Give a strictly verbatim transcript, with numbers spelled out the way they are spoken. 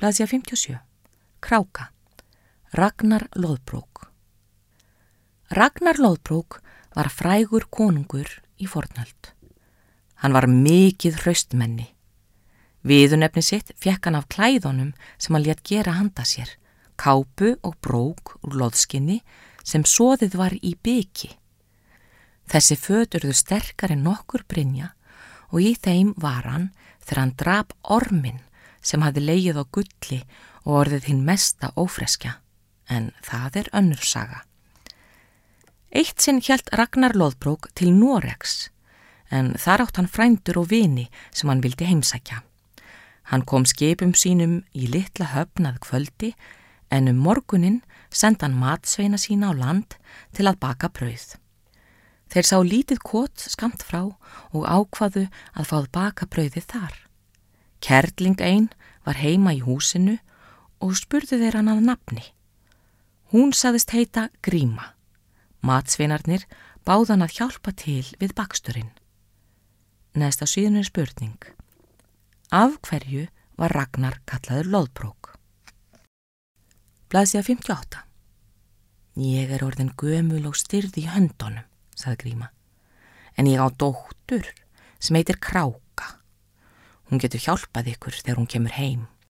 Blaðsíða fimmtíu og sjö. Kráka. Ragnar Loðbrók. Ragnar Loðbrók var frægur konungur í fornöld. Hann var mikið hraustmenni. Viðurnefni sitt fékk hann af klæðunum sem hann lét gera handa sér, kápu og brók úr loðskinni sem soðið var í biki. Þessi föt urðu sterkari en nokkur brynja og í þeim var hann þegar hann drap orminn sem hafði legið á gulli og orðið hinn mesta ófreskja, en það er önnur saga. Eitt sinn hélt Ragnar Loðbrók til Noregs, en þar átt hann frændur og vini sem hann vildi heimsækja. Hann kom skipum sínum í litla höfn að kvöldi, en um morguninn sendi hann matsveina sína á land til að baka brauð. Þeir sá lítið kot skamt frá og ákvaðu að fáð baka brauðið þar. Kerling ein var heima í húsinu og spurðu þeir hann að nafni. Hún sagðist heita Gríma. Matsveinarnir báðu hann að hjálpa til við baksturinn. Næst á síðunni er spurning. Af hverju var Ragnar kallaður Loðbrók? Blaðsíða fimmtíu og átta. Ég er orðin gömul og styrð í höndunum, sagði Gríma, en ég á dóttur sem heitir Kráka. Hún getur hjálpað ykkur þegar hún kemur heim.